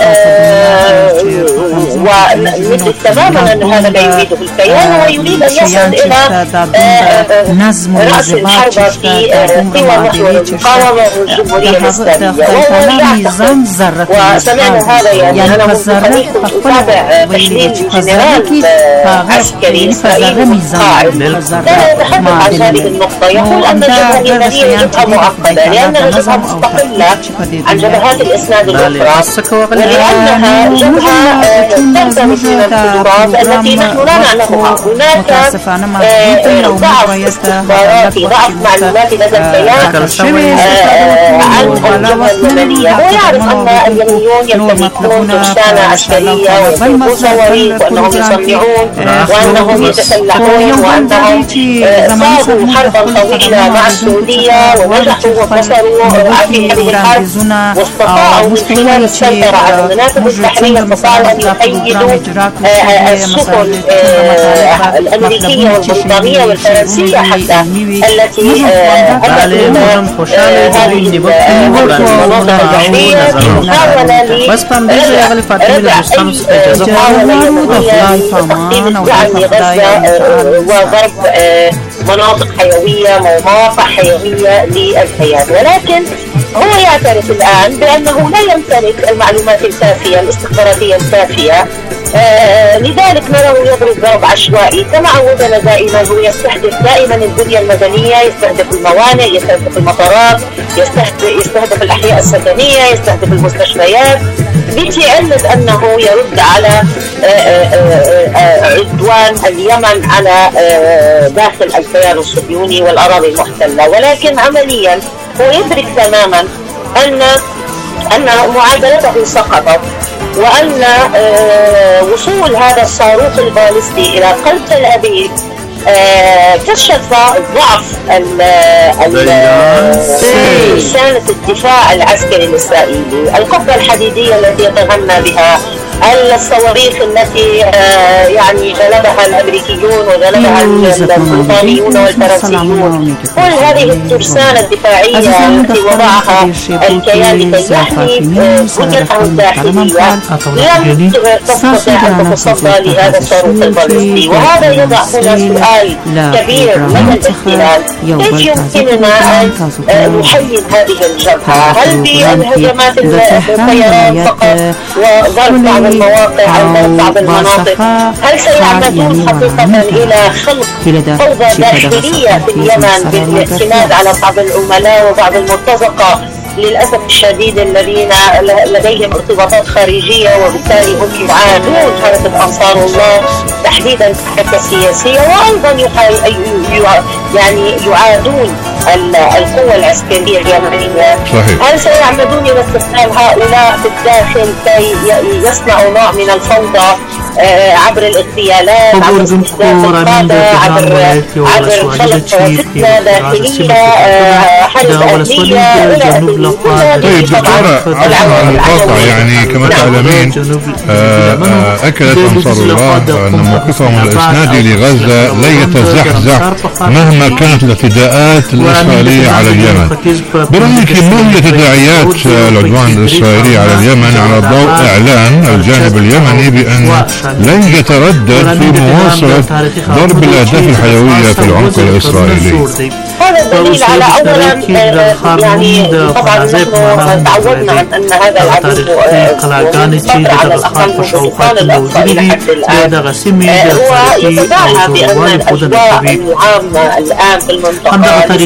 ومثل تماما أن هذا ما يريده الكيان ويريد أن يصل إلى رأس الحرب في قوى محور المقاومة والجمهورية الإسلامية، وسمعنا هذا. يعني أنا منذ قليل كنت أتابع تحليل جنرال عسكري إسرائيلي قائد لا يتحدث عن هذه النقطة. يقول أن الجبهة اليمنية جبهة معقدة لأنها جبهة مستقلة عن جبهات الإسلام الأخرى، ولأنها جبهة تلتمس من القدرات التي نحن لا نعلمها. هناك ضعف استخباراتي، ضعف معلوماتي لدى الكيان عن الجبهة اليمنية. هو يعرف أن اليمنيون يمتلكون ترسانة عسكرية ويمتلكون صواريخ وأنهم يصنعون وأنهم يتسلحون وأنهم صاغوا حربا طويلة مع السعودية ونجحوا وانتصروا في هذه الحرب واستطاعوا من خلال السيطرة على المنافذ البحرية استطاعوا أن يحيدوا السفن الأمريكية والبريطانية والفرنسية حتى التي أدت هذه المناطق البحرية في محاولة لردع أي محاولة يمنية لتقديم الدعم لغزة وضرب مناطق حيوية ومواقع حيوية للكيان. ولكن هو يعترف الآن بأنه لا يمتلك المعلومات الكافية الاستخباراتية الكافية، آه لذلك نراه يضرب ضرب عشوائي كما عودنا دائما. هو يستهدف دائما البنية المدنية، يستهدف الموانئ، يستهدف المطارات، يستهدف, يستهدف الأحياء السكنية، يستهدف المستشفيات، بتعلة أنه يرد على آآ آآ عدوان اليمن على داخل الكيان الصهيوني والأراضي المحتلة. ولكن عمليا هو يدرك تماما أن أن معادلته سقطت، وأن وصول هذا الصاروخ البالستي إلى قلب تل أبيب كشف ضعف سلسلة الدفاع العسكري الإسرائيلي، القبة الحديدية التي يتغنى بها، الصواريخ التي يعني غلبها الأمريكيون وغلبها البريطانيون والفرنسيون. كل هذه الترسانة الدفاعية التي وضعها الكيان لكي يحمي بنيته الداخلية لم تستطع أن تتصدى لهذا الصاروخ البالستي. وهذا يضع هنا سؤال كبير من الاحتلال: كيف يمكننا أن نحيد هذه الجبهة؟ هل بالهجمات الطيران فقط وضرب بعض المواقع أو بعض المناطق؟ هل سيعمدون حقيقة إلى خلق فوضى داخلية في اليمن بالاعتماد على بعض العملاء وبعض المرتزقة للأسف الشديد الذين لديهم ارتباطات خارجية، وبالتالي هم يعادون حركة أنصار الله تحديدا الحركة السياسية، وأيضا يعني يعادون القوة العسكرية اليمنية. هل سيعمدون إلى استخدام هؤلاء في الداخل كي يصنعوا نوع من الفوضى عبر الاغتيالات، عبر استخدام القادة، عبر عبر خلق فتنة داخلية، حرب أهلية إلى آخره؟ طيب دكتورة، عفوا عن المقاطعة، يعني كما تعلمين أكدت أنصار الله أن موقفهم الإسنادي لغزة لن يتزحزح مهما كانت الاعتداءات الإسرائيلية على اليمن. برأيك ما هي تداعيات العدوان الإسرائيلي على اليمن على ضوء إعلان الجانب اليمني بأن لن يتردد في مواصلة ضرب الأهداف الحيوية في العمق الإسرائيلي؟ هذا دليل على أولا يعني طبعا نحن تعودنا عن أن هذا العدو ومستمر على الأقل في السلطان الأقصى إلى حد الآن هو يتباهى بأن الأجواء العامة الآن في المنطقة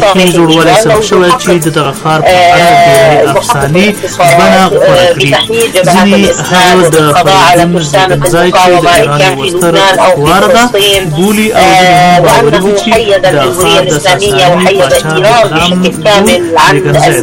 محقق بتحييد جبهات الإسلام والقضاء على فرسان المقاومة إن كان في لبنان أو في فلسطين، وأنه حيد الجمهورية الإسلامية وحيد إيران بشكل كامل عن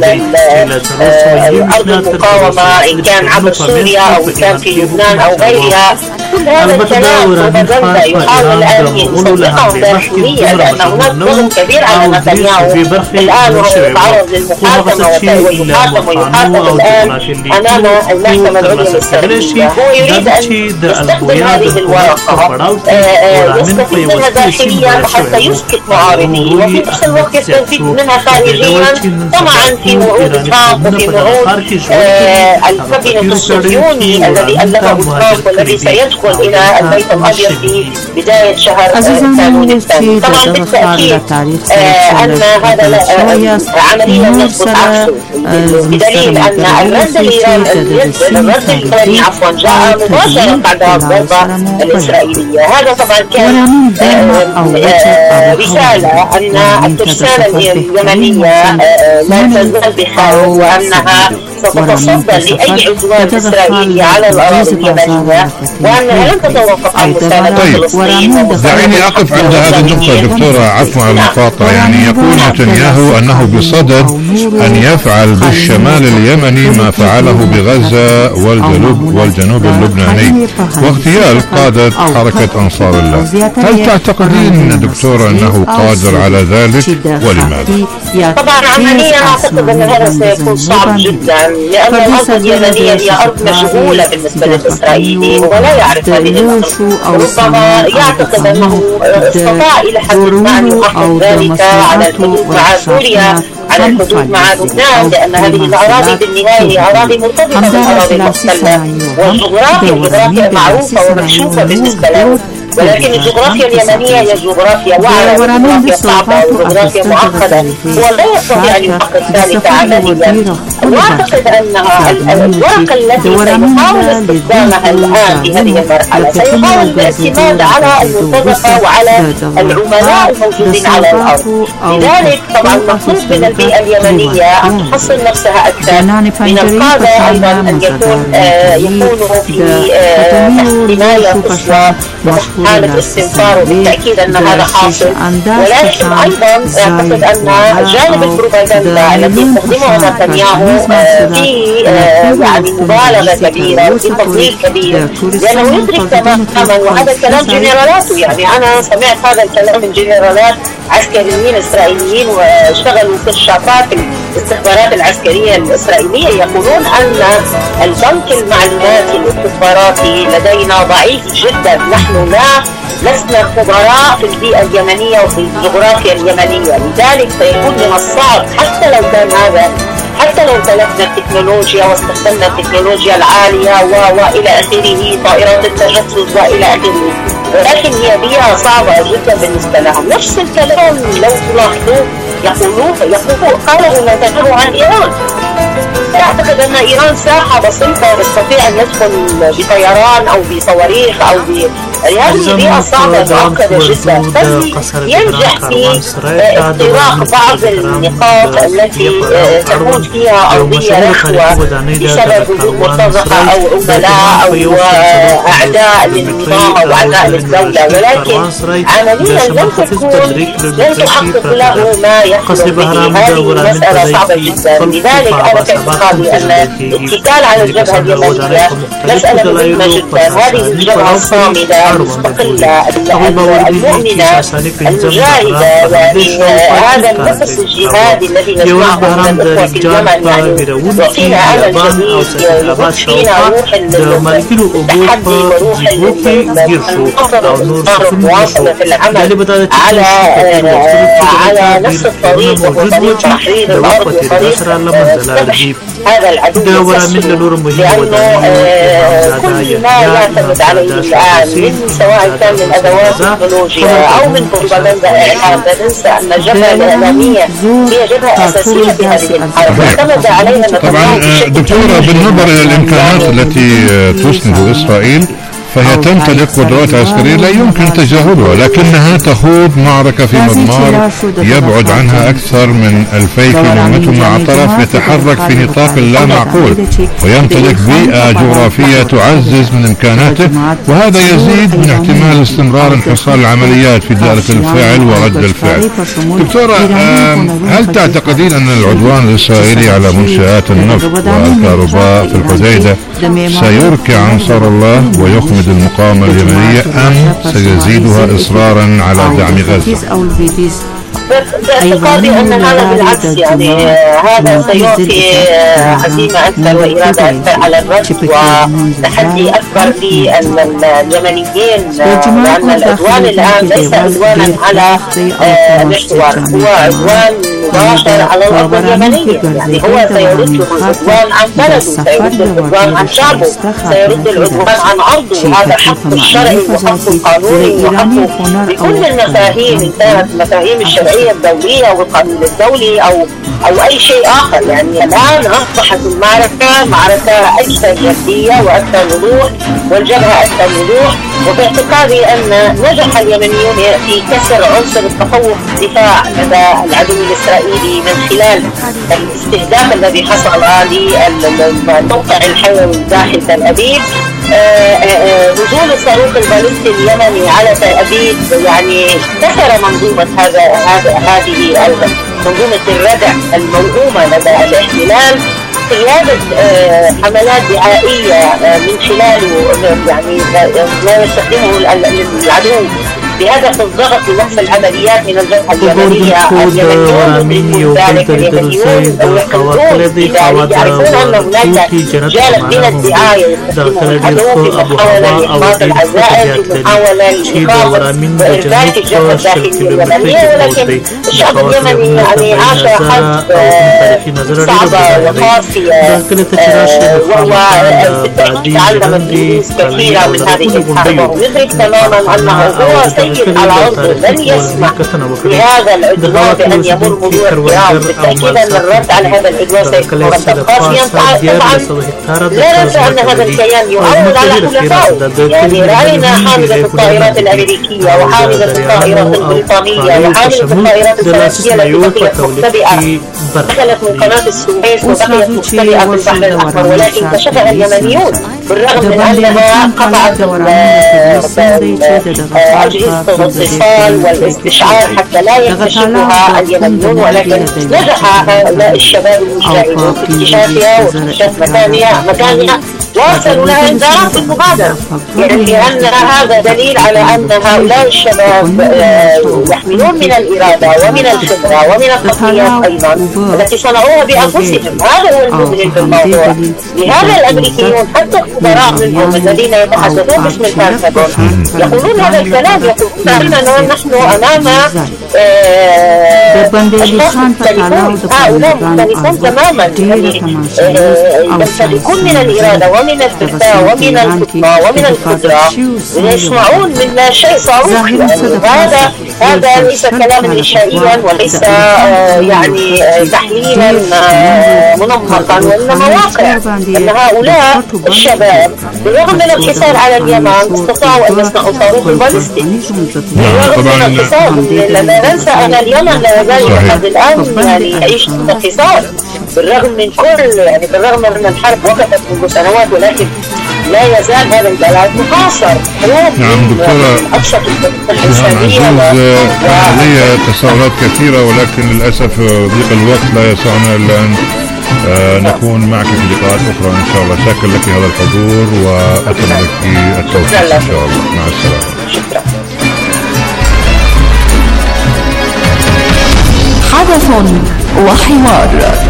أرض المقاومة إن كان عبر سوريا أو إن كان في لبنان أو غيرها. كل هذا الكلام بروباغندا يحاول الآن يصدقه داخليا، لأن هناك ضغط كبير على نتنياهو الآن وهو يتعرض للمحاكمة ويحاكم ويحاكم الآن أمام المحكمة العليا الإسرائيلية. هو يريد أن يستخدم هذه الورقة يستفيد منها داخليا حتى يسكت معارضيه، وفي نفس الوقت يستفيد منها خارجيا طمعا في وعود ترامب وفي وعود الكابينت الصهيوني الذي ألفه ترامب والذي سيدخل إلى البيت الأبيض في بداية شهر كانون الثاني. طبعا بالتأكيد أن هذا عمليا يثبت عكسه، بدليل أن الرد الإيراني الرد الإيراني عفوا جاء مباشرة بعد الضربة الإسرائيلية. هذا طبعا كان رسالة أن الترسانة اليمنية لا تزال بخير، وأنها ستتصدى لأي عدوان إسرائيلي على الأراضي اليمنية، وأنها لن تتوقف عن مساندة فلسطين. دعيني أقف عند هذه النقطة دكتورة، عفوا على المقاطعة. يعني يقول نتنياهو أنه بصدد أن يفعل بالشمال اليمني ما فعله بغزة والجنوب والجنوب اللبناني واغتيال قادة حركة أنصار الله. هل تعتقدين دكتورة أنه قادر على ذلك ولماذا؟ طبعا عمليا أعتقد أن هذا سيكون صعب جدا، لأن الأرض اليمنية هي أرض مشغولة بالنسبة للإسرائيلي ولا يعرف هذه الأرض. ربما يعتقد أنه استطاع إلى حد ما أن يحقق ذلك على الحدود مع سوريا، على الحدود مع لبنان، لأن هذه الأراضي بالنهاية هي أراضي مرتبطة بالأراضي المحتلة، والجغرافيا الجغرافيا معروفة ومكشوفة بالنسبة له. ولكن الجغرافيا اليمنية هي جغرافيا وعرة، جغرافيا صعبة وجغرافيا معقدة، هو لا يستطيع أن يحقق ذلك عمليا. وأعتقد أن الورقة التي سيحاول استخدامها الآن في هذه المرحلة سيحاول الاعتماد على المنطقة وعلى العملاء الموجودين على الأرض. لذلك طبعا مطلوب من البيئة اليمنية أن تحصن نفسها أكثر، من القادة أيضا أن يكون يكونوا في حماية قصوى حالة استنفار، وبالتأكيد أن هذا حاصل. ولكن أيضا أعتقد أن جانب البروباغندا الذي يستخدمه نتنياهو في يعني مبالغة كبيرة وفي تضليل كبير، لأنه يدرك تماما، وهذا كلام جنرالات. يعني أنا سمعت هذا الكلام من جنرالات عسكريين إسرائيليين واشتغلوا في الشافات الاستخبارات العسكرية الإسرائيلية، يقولون أن البنك المعلوماتي الاستخباراتي لدينا ضعيف جدا. نحن لا لسنا خبراء في البيئة اليمنية وفي الجغرافيا اليمنية، لذلك سيكون من الصعب حتى لو كان هذا حتى لو تلفنا التكنولوجيا واستخدمنا التكنولوجيا العالية وإلى آخره، طائرات التجسس وإلى آخره، ولكن هي بيئة صعبة جدا بالنسبة لهم. نفس الكلام لو تلاحظوا يقولون يقولون قالوا نتنياهو عن إيران. أعتقد أن إيران ساحة بسيطة تستطيع أن يدخل بطيران أو بصواريخ أو ب هذه بيئة صعبة معقدة جدا، بل ينجح في اختراق بعض النقاط التي تكون فيها أرضية رخوة بسبب وجود مرتزقة أو عملاء أو أعداء للنظام أو أعداء للدولة، ولكن عمليا لم تكون لن تحقق له ما يحلم به. هذه مسألة صعبة جدا، لذلك أنا في اعتقادي أن القتال على الجبهة اليمنية مسألة مهمة جدا. هذه الجبهة الصامدة المستقلة المؤمنة المجاهدة، يعني هذا النفس الجهادي الذي نسمعه من الأخوة في اليمن يعني يعطينا أمل جديد، يبث فينا روح التحدي وروح مواصلة العمل على على نفس الطريق، وهو طريق تحرير الأرض وطريق ذبح هذا العدو التسلل، لأنه كل ما يعتمد عليه الآن من سواء كان من أدوات تكنولوجيا أو من بروباغندا إعلام، لا ننسى أن الجبهة الإعلامية هي جبهة أساسية في هذه الحرب اعتمد عليها. طبعا دكتورة، بالنظر إلى الإمكانات التي تسند إسرائيل فهي تمتلك قدرات عسكرية لا يمكن تجاهلها، لكنها تخوض معركة في مضمار يبعد عنها أكثر من ألفي كيلومتر مع طرف يتحرك في نطاق لا معقول، ويمتلك بيئة جغرافية تعزز من إمكاناته، وهذا يزيد من احتمال استمرار انحصار العمليات في دائرة الفعل ورد الفعل. دكتورة، هل تعتقدين أن العدوان الإسرائيلي على منشآت النفط والكهرباء في الحديدة سيركع أنصار الله ويخمد المقاومة اليمنية، أم سيزيدها إصرارا على دعم غزة؟ باعتقادي أن هذا بالعكس، يعني هذا سيعطي عزيمة أكثر وإرادة أكثر على الرد وتحدي أكبر لليمنيين، لأن العدوان الآن ليس عدوانا على المحور، هو عدوان مباشر على الأرض اليمنية، يعني هو سيرد العدوان عن بلده، سيرد العدوان عن شعبه، سيرد العدوان عن أرضه، وهذا حق الشرعي وحق القانوني وحق بكل المفاهيم، إن كانت المفاهيم الشرعية الدولية والقانون الدولي أو أو أي شيء آخر. يعني الآن أصبحت المعركة معركة أكثر جدية وأكثر وضوح، والجبهة أكثر وضوح، وباعتقادي أن نجح اليمنيون في كسر عنصر التفوق الدفاع لدى العدو الإسرائيلي من خلال الاستهداف الذي حصل للموقع الحيوي داخل تل أبيب. نزول الصاروخ البالستي اليمني على تل أبيب يعني كسر منظومة هذا هذه منظومة الردع الموهومة لدى الاحتلال. قيادة حملات دعائية من خلاله يعني ما يستخدمه العدو بهدف الضغط لوقف العمليات من الجبهة اليمنية. اليمنيون ذلك اليمنيون يقولون يعرفون أن هناك جانب من الدعاية يستخدمه العدو في محاولة لإحباط العزائم، في محاولة لإخافة وإرباك الجبهة الداخلية اليمنية، ولكن الشعب اليمني يعني عاش حرب صعبة وقاسية، وهو بالتأكيد تعلم الدروس كثيرة من هذه الحرب، ويدرك تماما أنه هو سيد على أرضه لن يسمح لهذا العدوان بأن يمر مرور الكرام. بالتأكيد أن الرد على هذا العدوان سيكون ردا قاسيا. طبعا لا ننسى أن هذا الكيان يعول على حلفائه، يعني رأينا حاملة الطائرات الأمريكية وحاملة الطائرات البريطانية وحاملة الطائرات الفرنسية التي بقيت مختبئة دخلت من قناة السويس وبقيت مختبئة في البحر الأحمر، ولكن كشفها اليمنيون بالرغم من أنها قطعت أجهزة الاتصال والاستشعار حتى لا يكتشفها اليمنيون، ولكن نجح هؤلاء الشباب المجاهدون في اكتشافها واكتشاف مكانها مكانها واصلوا لها انذارات بالمبادرة، يعني لأن هذا دليل على أن هؤلاء الشباب يحملون من الإرادة ومن الخبرة ومن التقنيات أيضا التي صنعوها بأنفسهم. هذا هو المذهل في الموضوع. لهذا الأمريكيون حتى الخبراء منهم الذين يتحدثون باسم البنتاغون يقولون هذا الكلام، يقولون أننا نحن أمام أشخاص مختلفون هؤلاء مختلفون تماما يعني يمتلكون من الإرادة ومن الذكاء ومن الفطنة ومن القدرة ويصنعون منا شيء صاروخ. يعني هذا هذا ليس كلاما إنشائيا وليس يعني تحليلا منمقا وإنما واقع أن هؤلاء الشباب بالرغم من الحصار على اليمن استطاعوا أن يصنعوا صاروخ باليستيك. بالرغم من الحصار لا ننسى أن اليمن لا يزال لحد الآن يعني يعيش تحت حصار بالرغم من كل يعني بالرغم من الحرب وقفت منذ سنوات ولكن لا يزال هذا البلد محاصر. نعم دكتورة عزيز، لي تساؤلات كثيرة ولكن للأسف ضيق الوقت لا يسعنا إلا أن آه نكون معك في لقاءات أخرى إن شاء الله. شاكر لك هذا الحضور وأتمنى لك التوفيق إن شاء الله. مع السلامة. شكرا. حدث وحوار.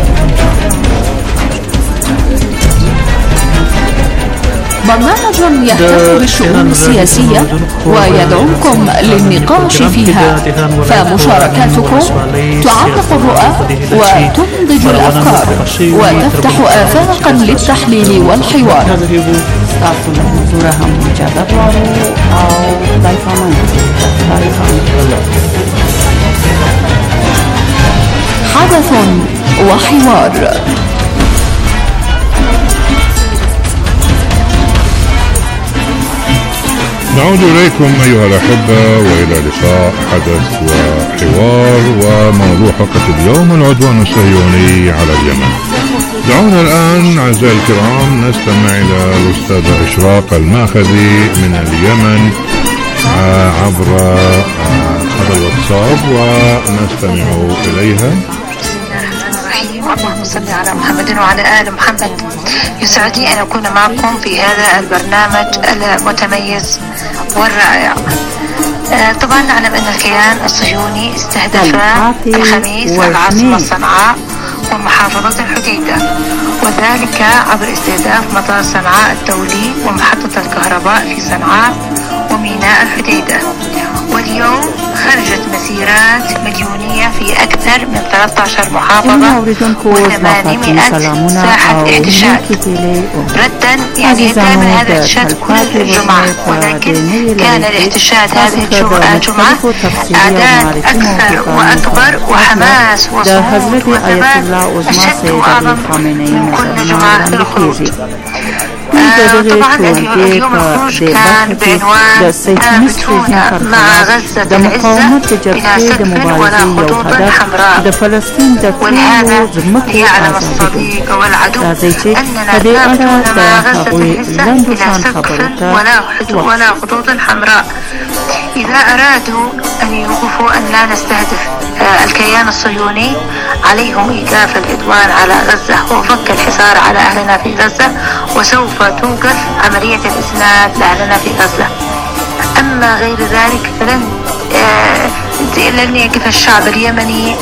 برنامج يهتم بالشؤون السياسية ويدعوكم للنقاش فيها، فمشاركاتكم تعمق الرؤى وتنضج الأفكار وتفتح آفاقا للتحليل والحوار. حدث وحوار. نعود إليكم أيها الأحبة وإلى لقاء حدث وحوار، وموضوع حلقة اليوم العدوان الصهيوني على اليمن. دعونا الآن أعزائي الكرام نستمع إلى الأستاذة إشراق الماخذي من اليمن عبر هذا الواتساب ونستمع إليها. اللهم صل على محمد وعلى آل محمد. يسعدني أن أكون معكم في هذا البرنامج المتميز والرائع. طبعا نعلم أن الكيان الصهيوني استهدف الخميس العاصمة صنعاء ومحافظة الحديدة، وذلك عبر استهداف مطار صنعاء الدولي ومحطة الكهرباء في صنعاء وميناء الحديدة. واليوم خرجت مسيرات مليونية في أكثر من ثلاثة عشر محافظة وثمانمائة ساحة احتشاد ردا يعني دائما هذا الاحتشاد كل الجمعة، ولكن كان الاحتشاد هذه الجمعة أعداد أكثر وأكبر وحماس وصمود وثبات أشد وأعظم من كل جمعة في الخروج. آه طبعا اليوم الخروج كان بعنوان ثابتون مع غزة العزة بلا سقف ولا خطوط حمراء، ولهذا ليعلم الصديق والعدو أننا ثابتون مع غزة العزة بلا سقف ولا ولا خطوط حمراء. إذا أرادوا أن يوقفوا أن لا نستهدف آه الكيان الصهيوني عليهم إيقاف العدوان على غزة وفك الحصار على أهلنا في غزة، وسوف توقف عملية الإسناد لأهلنا في غزة. أما غير ذلك فلن آه لن يقف الشعب اليمني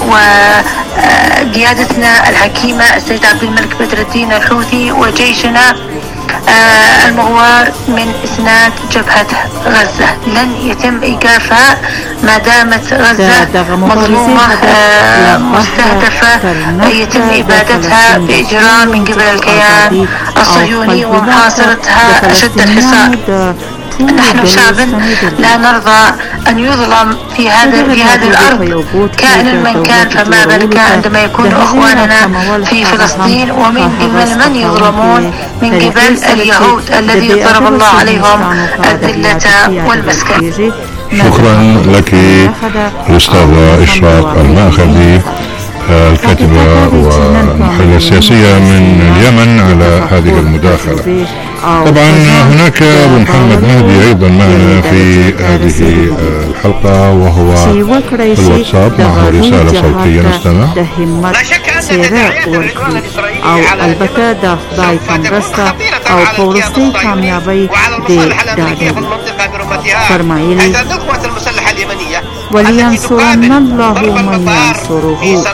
وقيادتنا الحكيمة السيد عبد الملك بدر الدين الحوثي وجيشنا آه المغوار من إسناد جبهة غزة. لن يتم إيقافها ما دامت غزة مظلومة آه مستهدفة يتم إبادتها بإجرام من قبل الكيان الصهيوني ومحاصرتها أشد الحصار. نحن شعب لا نرضى أن يظلم في هذا في هذه الأرض كائن من كان، فما بالك عندما يكون أخواننا في فلسطين ومن قبل من يظلمون من قبل اليهود الذي ضرب الله عليهم الذلة والمسكن. شكرا لك الأستاذة إشراق الماخذي الكاتبة والمحللة السياسية من اليمن على هذه المداخلة. طبعا هناك أبو محمد مهدي أيضا معنا في هذه الحلقة وهو في الواتساب معه رسالة صوتية نستمع. لا شك أن تداعيات العدوان الإسرائيلي على اليمن سوف تكون خطيرة على الكيان الصهيوني وعلى المصالح الأمريكية في المنطقة برمتها، حيث القوات المسلحة اليمنية ولينصرن الله من ينصره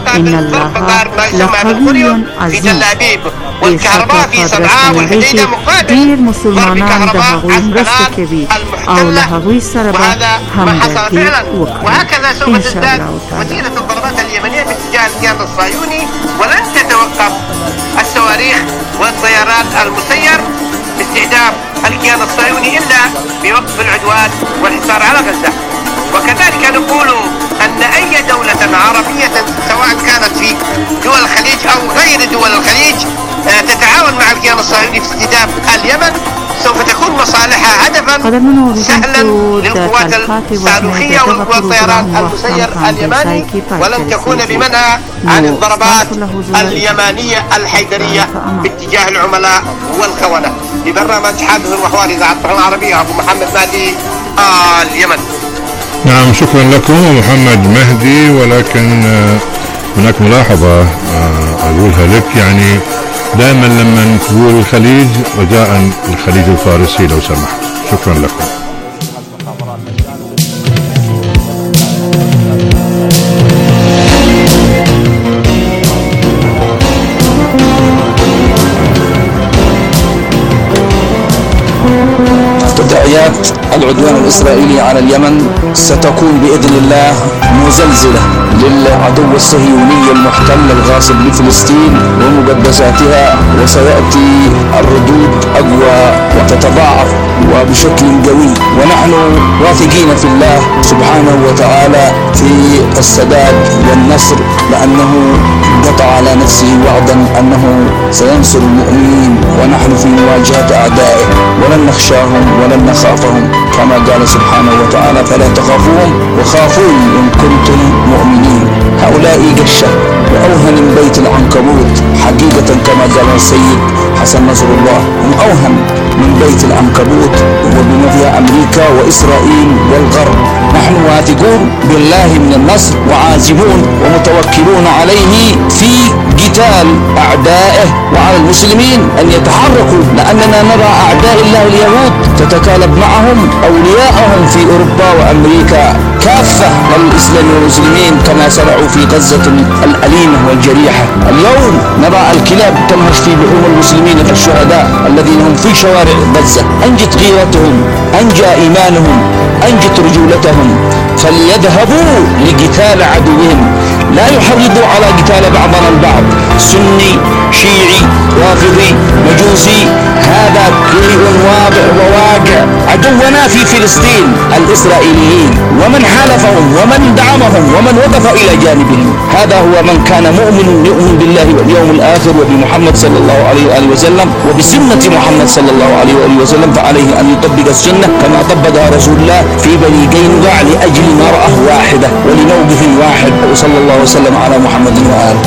المقابل ضرب مسار ما يسمى بالقريون في تل أبيب، والكهرباء في صنعاء والحديدة مقابل ضرب كهرباء عسكرات المحتلة، وهذا ما حصل فعلا. وهكذا سوف تزداد وتيرة الضربات اليمنية باتجاه الكيان الصهيوني، ولن تتوقف الصواريخ والطيارات المسير باستهداف الكيان الصهيوني إلا بوقف العدوان والحصار على غزة. وكذلك نقول أن أي دولة عربية سواء كانت في دول الخليج أو غير دول الخليج تتعاون مع الكيان الصهيوني في استهداف اليمن سوف تكون مصالحها هدفا سهلا للقوات الصاروخية والطيران المسير اليماني، ولن تكون بمنع عن الضربات اليمانية الحيدرية باتجاه العملاء والخونة. لبرنامج حادث وحوار إذاعة القرآن العربية أبو محمد مهدي آه اليمن. نعم، شكرا لكم محمد مهدي. ولكن هناك ملاحظة أقولها لك، يعني دائما لما تقول الخليج رجاء الخليج الفارسي لو سمحت. شكرا لكم. تداعيات العدوان الإسرائيلي على اليمن ستكون بإذن الله مزلزلة للعدو الصهيوني المحتل الغاصب لفلسطين ومقدساتها، وسيأتي الردود أقوى وتتضاعف وبشكل قوي، ونحن واثقين في الله سبحانه وتعالى في السداد والنصر، لأنه قطع على نفسه وعدا أنه سينصر المؤمنين، ونحن في مواجهة أعدائه ولن نخشاهم ولن نخافهم، كما قال سبحانه وتعالى فلا تخافوهم وخافوني إن كنتم مؤمنين. هؤلاء قشة وأوهن من بيت العنكبوت حقيقة، كما قال السيد حسن نصر الله، هم أوهن من بيت العنكبوت وبما فيها أمريكا وإسرائيل والغرب. نحن واثقون بالله من النصر وعازمون ومتوكلون عليه في قتال أعدائه، وعلى المسلمين أن يتحركوا، لأننا نرى أعداء الله اليهود تتكالب معهم أولياءهم في أوروبا وأمريكا كافة والإسلام والمسلمين كما صنعوا في غزة الأليمة والجريحة. اليوم نرى الكلاب تنهش في لحوم المسلمين كالشهداء الذين هم في شوارع غزة. أنجت غيرتهم، أنجى إيمانهم، أنجت رجولتهم، فليذهبوا لقتال عدوهم، لا يحرضوا على قتال بعضنا البعض، سني شيعي رافضي مجوسي، هذا شيء واضح وواقع. عدونا في فلسطين الإسرائيليين ومن حالفهم ومن دعمهم ومن وقف إلى جانبهم، هذا هو من كان مؤمن يؤمن بالله واليوم الآخر وبمحمد صلى الله عليه وآله وسلم وبسنة محمد صلى الله عليه وآله وسلم، فعليه أن يطبق السنة كما طبقها رسول الله في بني قينقاع لأجل مرأة واحدة ولموقف واحد، وصلى الله وسلم على محمد وآله.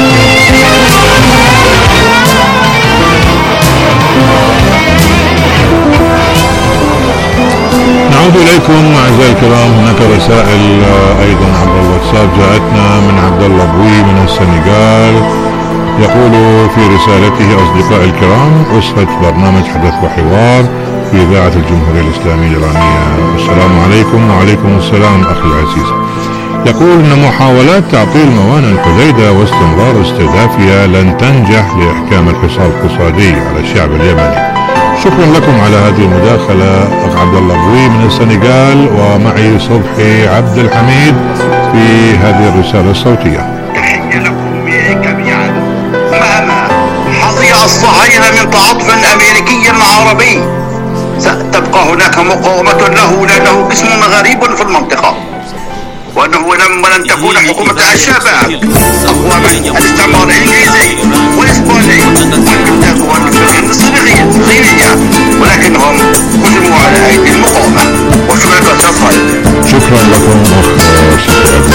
نعود إليكم أعزائي الكرام. هناك رسائل أيضا عبر الواتساب جاءتنا من عبد الله بوي من السنغال، يقول في رسالته: أصدقائي الكرام، أسرة برنامج حدث وحوار في إذاعة الجمهورية الإسلامية الإيرانية، السلام عليكم. وعليكم السلام أخي العزيز. يقول أن محاولات تعطيل موانئ الحديدة واستمرار استهدافها لن تنجح لإحكام الحصار الاقتصادي على الشعب اليمني. شكرا لكم على هذه المداخلة أخ عبد الله بوي من السنغال، ومعي صبحي عبد الحميد في هذه الرسالة الصوتية. تحية لكم جميعا. مهما حظي الصهاينة من تعاطف أمريكي عربي، ستبقى هناك مقاومة له، لأنه اسم غريب في المنطقة، وأنه لن تكون حكومة الشباب أقوى من الاستعمار الإنجليزي والإسباني والإنجليزي الصينية، ولكنهم هجموا على أيدي المقاومة. وشكرا لكم. شكرا لكم أخ صبحي عبد